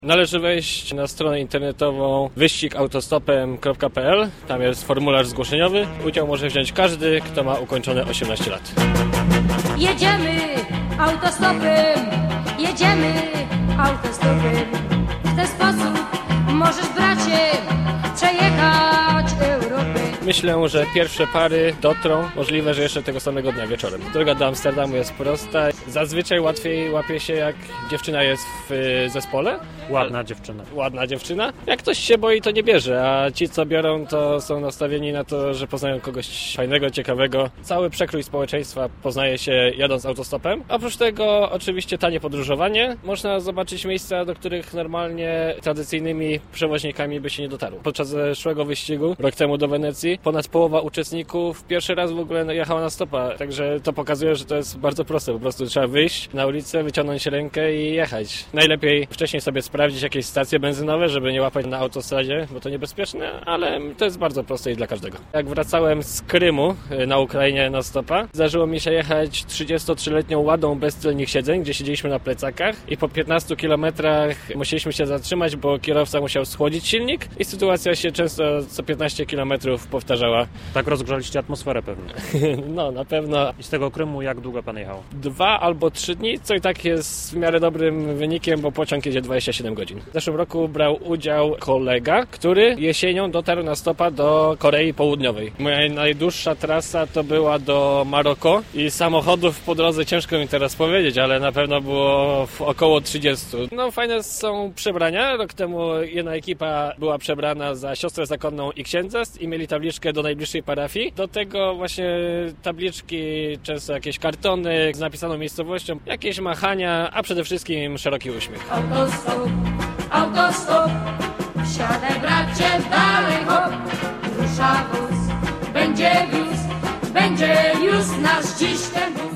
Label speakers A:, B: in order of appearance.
A: Należy wejść na stronę internetową wyścigautostopem.pl. Tam jest formularz zgłoszeniowy. Udział może wziąć każdy, kto ma ukończone 18 lat.
B: Jedziemy autostopem, jedziemy autostopem. W ten sposób możesz, bracie, przejechać Europę.
A: Myślę, że pierwsze pary dotrą, możliwe, że jeszcze tego samego dnia wieczorem. Droga do Amsterdamu jest prosta. Zazwyczaj łatwiej łapie się, jak dziewczyna jest w zespole. Ładna dziewczyna. Jak ktoś się boi, to nie bierze, a ci, co biorą, to są nastawieni na to, że poznają kogoś fajnego, ciekawego. Cały przekrój społeczeństwa poznaje się jadąc autostopem. Oprócz tego oczywiście tanie podróżowanie. Można zobaczyć miejsca, do których normalnie tradycyjnymi przewoźnikami by się nie dotarło. Podczas zeszłego wyścigu, rok temu do Wenecji, ponad połowa uczestników pierwszy raz w ogóle jechała na stopa. Także to pokazuje, że to jest bardzo proste. Po prostu trzeba wyjść na ulicę, wyciągnąć rękę i jechać. Najlepiej wcześniej sobie sprawdzić jakieś stacje benzynowe, żeby nie łapać na autostradzie, bo to niebezpieczne, ale to jest bardzo proste i dla każdego. Jak wracałem z Krymu na Ukrainie na stopa, zdarzyło mi się jechać 33-letnią Ładą bez tylnych siedzeń, gdzie siedzieliśmy na plecakach i po 15 kilometrach musieliśmy się zatrzymać, bo kierowca musiał schłodzić silnik i sytuacja się często co 15 kilometrów powtarzała.
C: Tak rozgrzaliście atmosferę pewnie.
A: No, na pewno.
C: I z tego Krymu jak długo pan jechał?
A: 2 albo 3 dni, co i tak jest w miarę dobrym wynikiem, bo pociąg jedzie 27 godzin. W zeszłym roku brał udział kolega, który jesienią dotarł na stopa do Korei Południowej. Moja najdłuższa trasa to była do Maroko i samochodów po drodze ciężko mi teraz powiedzieć, ale na pewno było około 30. No fajne są przebrania. Rok temu jedna ekipa była przebrana za siostrę zakonną i księdza i mieli tabliczkę do najbliższej parafii. Do tego właśnie tabliczki, często jakieś kartony z napisaną miejscowością, jakieś machania, a przede wszystkim szeroki uśmiech.
B: Autostop, autostop, wsiadaj, bracie, dalej hop. Rusza wóz, będzie już nasz dziś ten wóz.